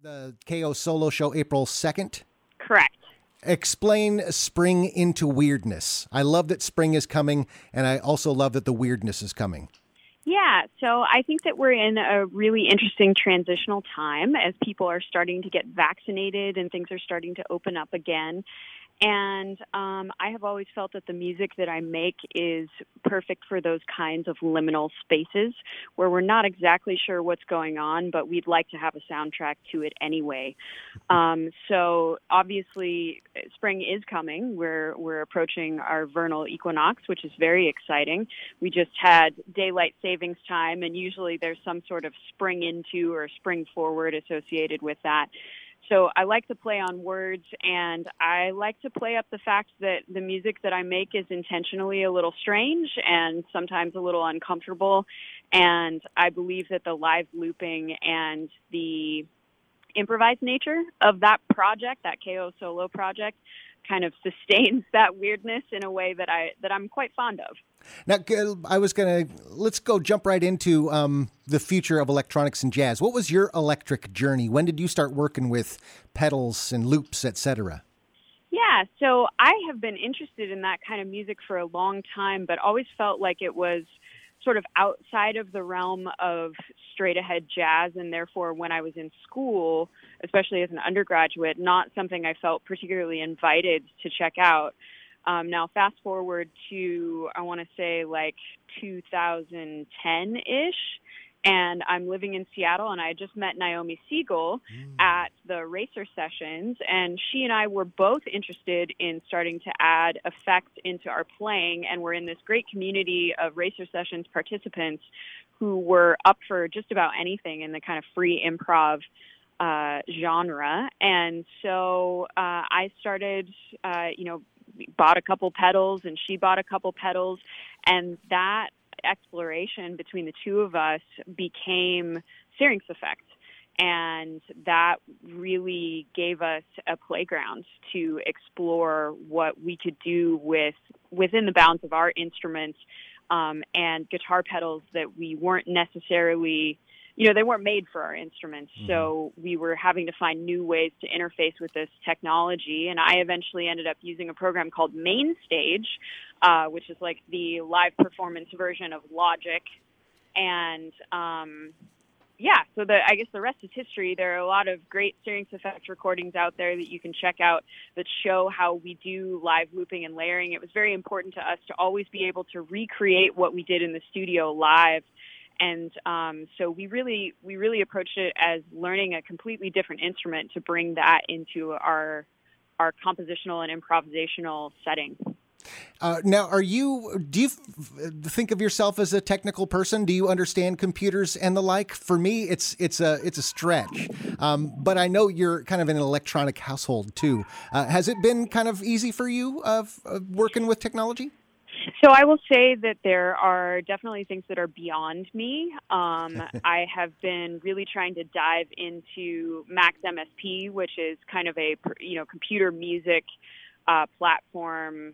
The KO Solo Show, April 2nd. Correct. Explain spring into weirdness. I love that spring is coming, and I also love that the weirdness is coming. Yeah, so I think that we're in a really interesting transitional time as people are starting to get vaccinated and things are starting to open up again. And I have always felt that the music that I make is perfect for those kinds of liminal spaces where we're not exactly sure what's going on, but we'd like to have a soundtrack to it anyway. So obviously, spring is coming. We're approaching our vernal equinox, which is very exciting. We just had daylight savings time, and usually there's some sort of spring into or spring forward associated with that. So I like to play on words, and I like to play up the fact that the music that I make is intentionally a little strange and sometimes a little uncomfortable. And I believe that the live looping and the improvised nature of that project, that KO Solo project, kind of sustains that weirdness in a way that I'm quite fond of. Now, let's jump right into the future of electronics and jazz. What was your electric journey? When did you start working with pedals and loops, etc.? Yeah, so I have been interested in that kind of music for a long time, but always felt like it was sort of outside of the realm of straight ahead jazz, and therefore when I was in school, especially as an undergraduate, not something I felt particularly invited to check out. Now fast forward to, I want to say like 2010-ish, and I'm living in Seattle, and I just met Naomi Siegel at the Racer Sessions, and she and I were both interested in starting to add effects into our playing, and we're in this great community of Racer Sessions participants who were up for just about anything in the kind of free improv genre. And so I started, bought a couple pedals, and she bought a couple pedals, and that exploration between the two of us became Syrinx Effect, and that really gave us a playground to explore what we could do within the bounds of our instruments, and guitar pedals that we weren't necessarily, they weren't made for our instruments. Mm-hmm. So we were having to find new ways to interface with this technology. And I eventually ended up using a program called MainStage, which is like the live performance version of Logic. And so I guess the rest is history. There are a lot of great Syrinx Effect recordings out there that you can check out that show how we do live looping and layering. It was very important to us to always be able to recreate what we did in the studio live. And so we really approached it as learning a completely different instrument to bring that into our compositional and improvisational setting. Now, do you think of yourself as a technical person? Do you understand computers and the like? For me, it's a stretch. But I know you're kind of in an electronic household too. Has it been kind of easy for you working with technology? So I will say that there are definitely things that are beyond me. I have been really trying to dive into Max MSP, which is kind of a computer music platform.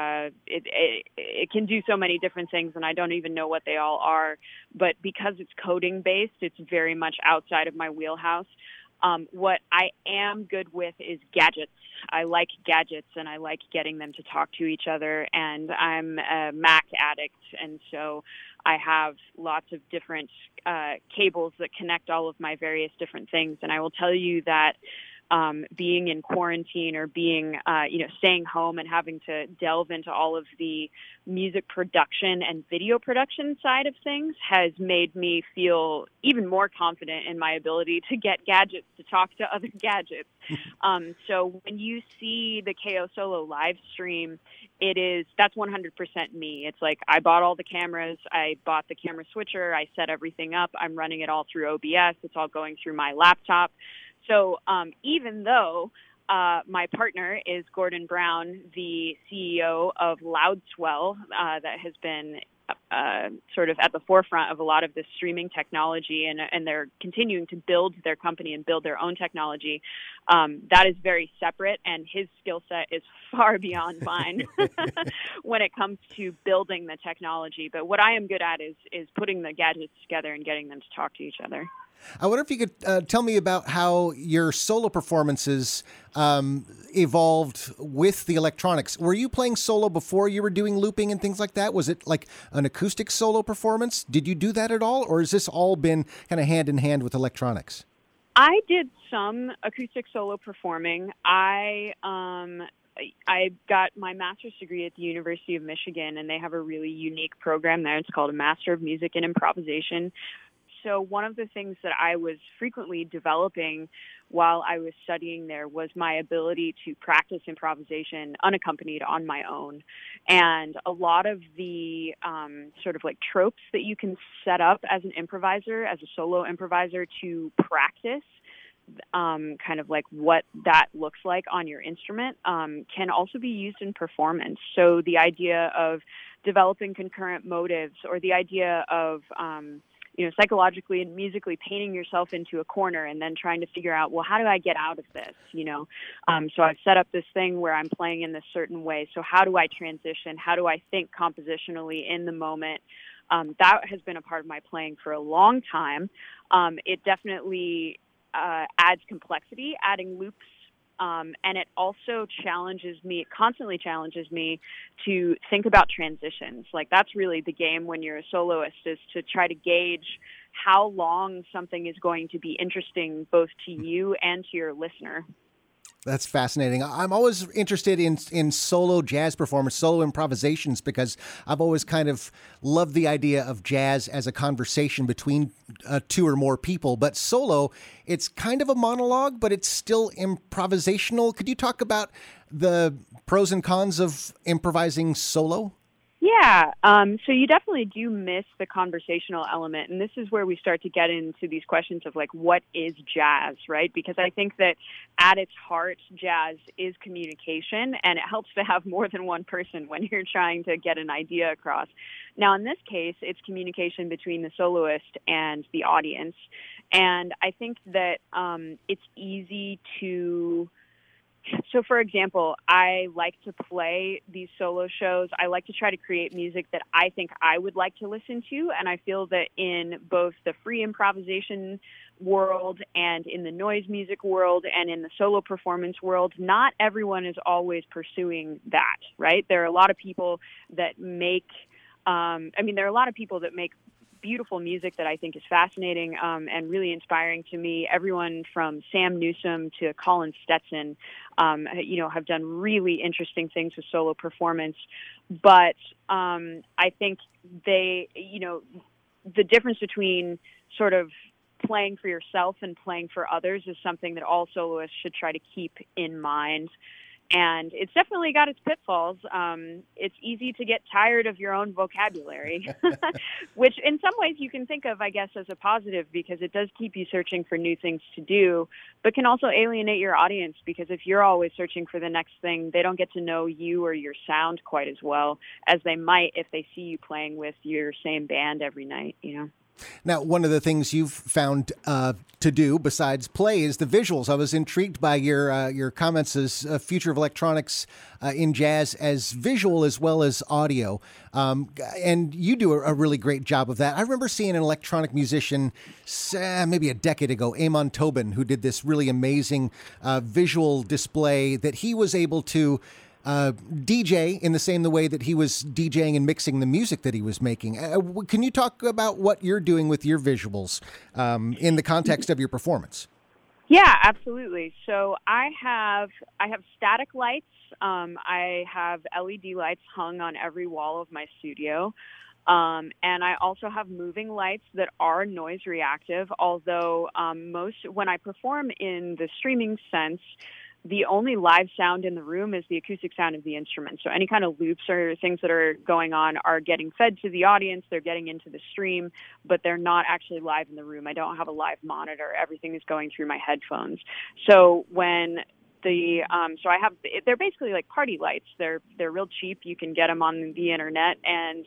It can do so many different things, and I don't even know what they all are. But because it's coding based, it's very much outside of my wheelhouse. What I am good with is gadgets. I like gadgets, and I like getting them to talk to each other, and I'm a Mac addict, and so I have lots of different cables that connect all of my various different things. And I will tell you that being in quarantine or being, staying home and having to delve into all of the music production and video production side of things has made me feel even more confident in my ability to get gadgets to talk to other gadgets. So when you see the KO Solo live stream, that's 100% me. It's like I bought all the cameras, I bought the camera switcher, I set everything up, I'm running it all through OBS, it's all going through my laptop. So even though my partner is Gordon Brown, the CEO of Loudswell, that has been sort of at the forefront of a lot of this streaming technology, and they're continuing to build their company and build their own technology. That is very separate, and his skill set is far beyond mine when it comes to building the technology. But what I am good at is putting the gadgets together and getting them to talk to each other. I wonder if you could tell me about how your solo performances evolved with the electronics. Were you playing solo before you were doing looping and things like that? Was it like an acoustic solo performance? Did you do that at all? Or has this all been kind of hand in hand with electronics? I did some acoustic solo performing. I got my master's degree at the University of Michigan, and they have a really unique program there. It's called a Master of Music in Improvisation. So one of the things that I was frequently developing while I was studying there was my ability to practice improvisation unaccompanied on my own. And a lot of the sort of like tropes that you can set up as an improviser, as a solo improviser, to practice kind of like what that looks like on your instrument can also be used in performance. So the idea of developing concurrent motives, or the idea of psychologically and musically painting yourself into a corner and then trying to figure out, well, how do I get out of this? So I've set up this thing where I'm playing in this certain way. So how do I transition? How do I think compositionally in the moment? That has been a part of my playing for a long time. It definitely adds complexity, adding loops. And it also constantly challenges me to think about transitions. Like, that's really the game when you're a soloist, is to try to gauge how long something is going to be interesting both to you and to your listener. That's fascinating. I'm always interested in solo jazz performance, solo improvisations, because I've always kind of loved the idea of jazz as a conversation between two or more people. But solo, it's kind of a monologue, but it's still improvisational. Could you talk about the pros and cons of improvising solo? Yeah. So you definitely do miss the conversational element. And this is where we start to get into these questions of, like, what is jazz, right? Because I think that at its heart, jazz is communication, and it helps to have more than one person when you're trying to get an idea across. Now, in this case, it's communication between the soloist and the audience. And I think that it's easy to... So, for example, I like to play these solo shows. I like to try to create music that I think I would like to listen to. And I feel that in both the free improvisation world and in the noise music world and in the solo performance world, not everyone is always pursuing that, right? There are a lot of people that make beautiful music that I think is fascinating and really inspiring to me. Everyone from Sam Newsom to Colin Stetson, have done really interesting things with solo performance. But I think the difference between sort of playing for yourself and playing for others is something that all soloists should try to keep in mind. And it's definitely got its pitfalls. It's easy to get tired of your own vocabulary, which in some ways you can think of, I guess, as a positive, because it does keep you searching for new things to do, but can also alienate your audience, because if you're always searching for the next thing, they don't get to know you or your sound quite as well as they might if they see you playing with your same band every night, Now, one of the things you've found to do besides play is the visuals. I was intrigued by your comments as future of electronics in jazz as visual as well as audio. And you do a really great job of that. I remember seeing an electronic musician maybe a decade ago, Amon Tobin, who did this really amazing visual display that he was able to DJ in the way that he was DJing and mixing the music that he was making. Can you talk about what you're doing with your visuals in the context of your performance? Yeah, absolutely. So I have static lights. I have LED lights hung on every wall of my studio. And I also have moving lights that are noise reactive, although when I perform in the streaming sense, the only live sound in the room is the acoustic sound of the instrument. So any kind of loops or things that are going on are getting fed to the audience. They're getting into the stream, but they're not actually live in the room. I don't have a live monitor. Everything is going through my headphones. So when they're basically like party lights. They're real cheap. You can get them on the internet, and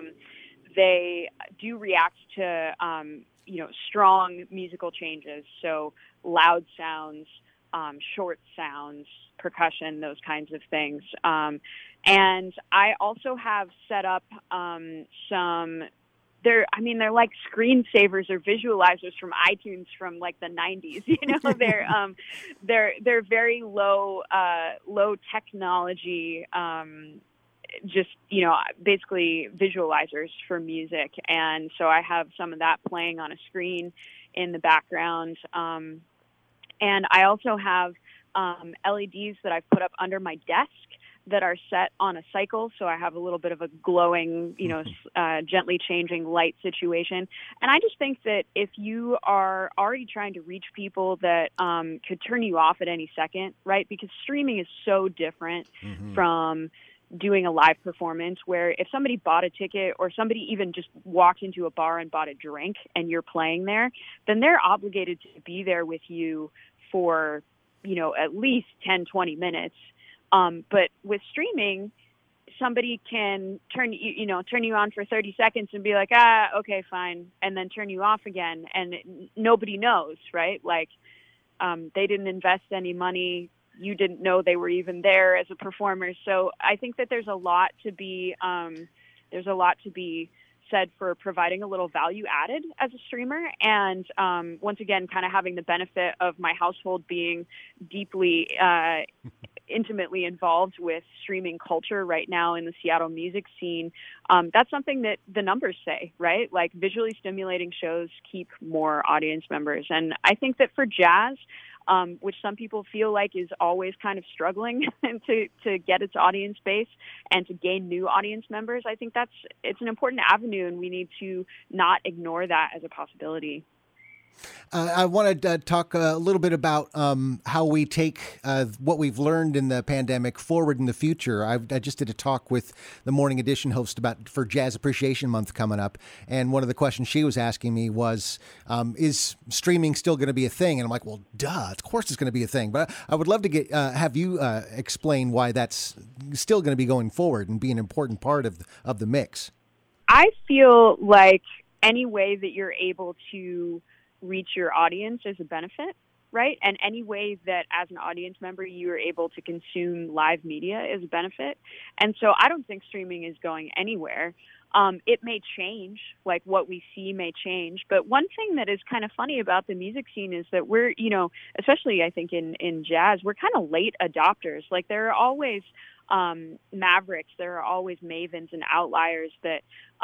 they do react to strong musical changes. So loud sounds, short sounds, percussion, those kinds of things. And I also have set up some they're like screensavers or visualizers from iTunes from like the 90s. They're very low technology, just, basically visualizers for music. And so I have some of that playing on a screen in the background. And I also have LEDs that I've put up under my desk that are set on a cycle. So I have a little bit of a glowing, gently changing light situation. And I just think that if you are already trying to reach people that could turn you off at any second, right? Because streaming is so different from doing a live performance, where if somebody bought a ticket or somebody even just walked into a bar and bought a drink and you're playing there, then they're obligated to be there with you for, at least 10, 20 minutes. But with streaming, somebody can turn you on for 30 seconds and be like, okay, fine, and then turn you off again. And nobody knows, right? Like, they didn't invest any money. You didn't know they were even there as a performer. So I think that there's a lot to be said for providing a little value added as a streamer. And once again, kind of having the benefit of my household being deeply intimately involved with streaming culture right now in the Seattle music scene. That's something that the numbers say, right? Like, visually stimulating shows keep more audience members. And I think that for jazz, which some people feel like is always kind of struggling to get its audience base and to gain new audience members, I think it's an important avenue, and we need to not ignore that as a possibility. I wanted to talk a little bit about how we take what we've learned in the pandemic forward in the future. I just did a talk with the Morning Edition host for Jazz Appreciation Month coming up, and one of the questions she was asking me was, is streaming still going to be a thing? And I'm like, well, duh, of course it's going to be a thing. But I would love to have you explain why that's still going to be going forward and be an important part of the mix. I feel like any way that you're able to reach your audience is a benefit, right? And any way that as an audience member you are able to consume live media is a benefit. And so I don't think streaming is going anywhere. It may change, like what we see may change. But one thing that is kind of funny about the music scene is that we're, especially I think in jazz, we're kind of late adopters. Like, there are always mavericks, there are always mavens and outliers that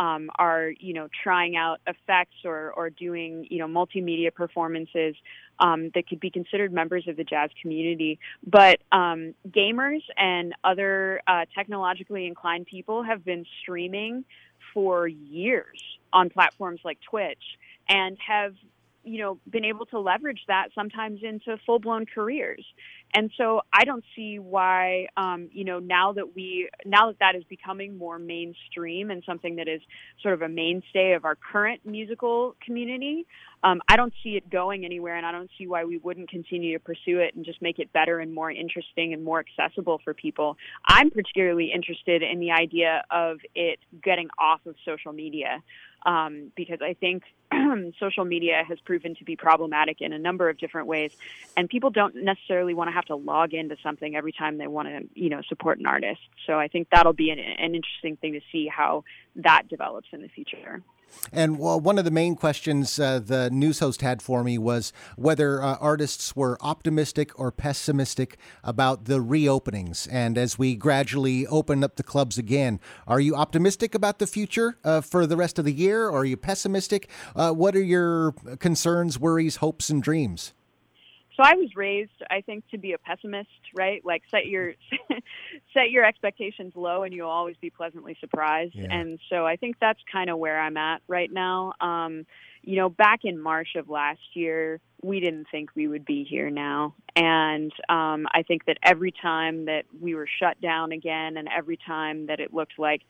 are, trying out effects or doing, multimedia performances that could be considered members of the jazz community. But gamers and other technologically inclined people have been streaming for years on platforms like Twitch and have, been able to leverage that sometimes into full-blown careers. And so I don't see why, now that is becoming more mainstream and something that is sort of a mainstay of our current musical community, I don't see it going anywhere, and I don't see why we wouldn't continue to pursue it and just make it better and more interesting and more accessible for people. I'm particularly interested in the idea of it getting off of social media, because I think social media has proven to be problematic in a number of different ways, and people don't necessarily want to have to log into something every time they want to, support an artist. So I think that'll be an interesting thing to see how that develops in the future. And one of the main questions the news host had for me was whether artists were optimistic or pessimistic about the reopenings. And as we gradually open up the clubs again, are you optimistic about the future for the rest of the year? Or are you pessimistic? What are your concerns, worries, hopes, and dreams? So I was raised, I think, to be a pessimist, right? Like, set your expectations low and you'll always be pleasantly surprised. Yeah. And so I think that's kind of where I'm at right now. Back in March of last year, we didn't think we would be here now. And I think that every time that we were shut down again and every time that it looked like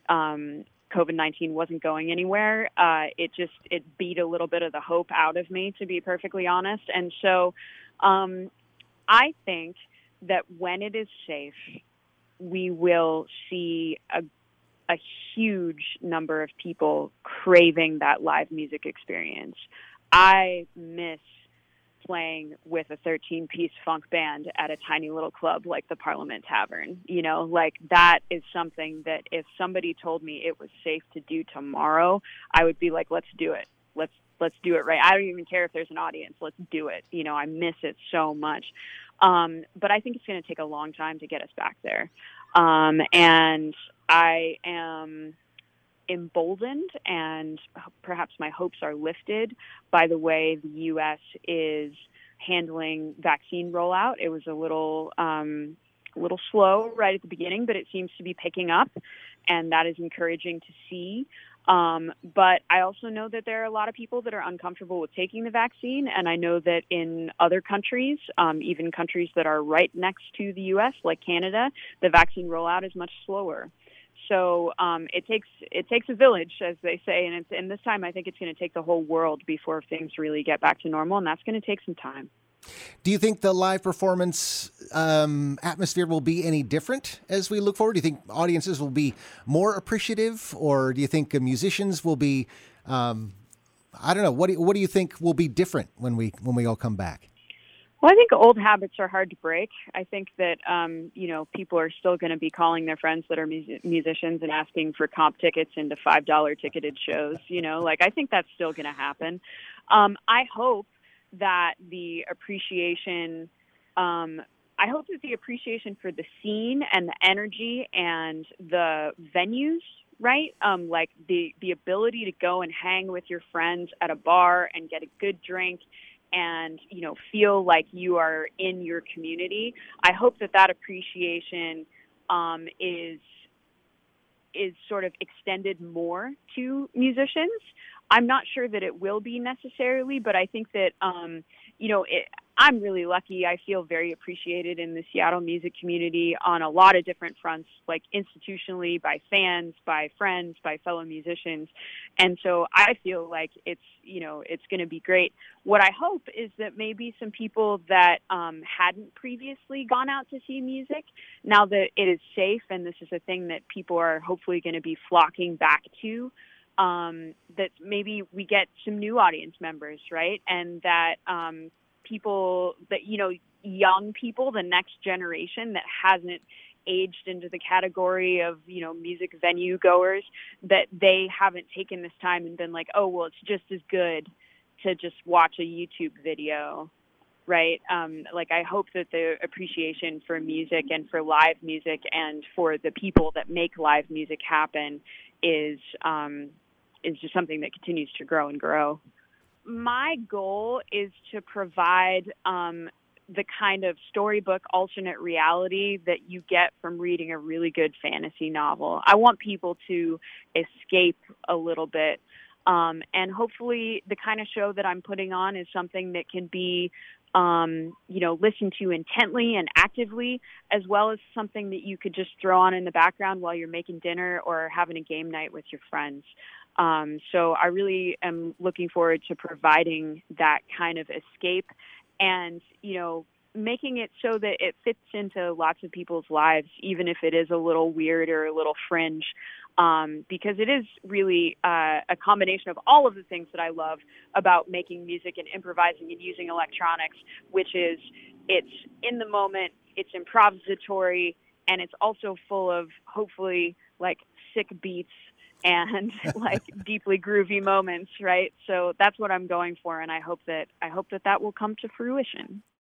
COVID-19 wasn't going anywhere, it beat a little bit of the hope out of me, to be perfectly honest. And so I think that when it is safe, we will see a huge number of people craving that live music experience. I miss playing with a 13-piece funk band at a tiny little club like the Parliament Tavern. You know, like that is something that if somebody told me it was safe to do tomorrow, I would be like, let's do it. Let's do it right. I don't even care if there's an audience. Let's do it. You know, I miss it so much. But I think it's going to take a long time to get us back there. And I am emboldened, and perhaps my hopes are lifted by the way the U.S. is handling vaccine rollout. It was a little slow right at the beginning, but it seems to be picking up, and that is encouraging to see. But I also know that there are a lot of people that are uncomfortable with taking the vaccine. And I know that in other countries, even countries that are right next to the U.S., like Canada, the vaccine rollout is much slower. So it takes a village, as they say. And this time, I think it's going to take the whole world before things really get back to normal. And that's going to take some time. Do you think the live performance atmosphere will be any different as we look forward? Do you think audiences will be more appreciative, or do you think musicians will be, I don't know, what do you think will be different when we all come back? Well, I think old habits are hard to break. I think that, people are still going to be calling their friends that are musicians and asking for comp tickets into $5 ticketed shows. I think that's still going to happen. I hope that the appreciation for the scene and the energy and the venues, right? Like the ability to go and hang with your friends at a bar and get a good drink and, feel like you are in your community. I hope that appreciation is sort of extended more to musicians. I'm not sure that it will be necessarily, but I think that, I'm really lucky. I feel very appreciated in the Seattle music community on a lot of different fronts, like institutionally, by fans, by friends, by fellow musicians. And so I feel like it's going to be great. What I hope is that maybe some people that hadn't previously gone out to see music, now that it is safe and this is a thing that people are hopefully going to be flocking back to, that maybe we get some new audience members, right? And that people that, young people, the next generation that hasn't aged into the category of, music venue goers, that they haven't taken this time and been like, oh, well, it's just as good to just watch a YouTube video, right? I hope that the appreciation for music and for live music and for the people that make live music happen is just something that continues to grow and grow. My goal is to provide the kind of storybook alternate reality that you get from reading a really good fantasy novel. I want people to escape a little bit. And hopefully the kind of show that I'm putting on is something that can be, listened to intently and actively, as well as something that you could just throw on in the background while you're making dinner or having a game night with your friends. So I really am looking forward to providing that kind of escape and, making it so that it fits into lots of people's lives, even if it is a little weird or a little fringe, because it is really a combination of all of the things that I love about making music and improvising and using electronics, which is it's in the moment, it's improvisatory, and it's also full of hopefully like sick beats and like deeply groovy moments, right? So that's what I'm going for, and I hope that will come to fruition.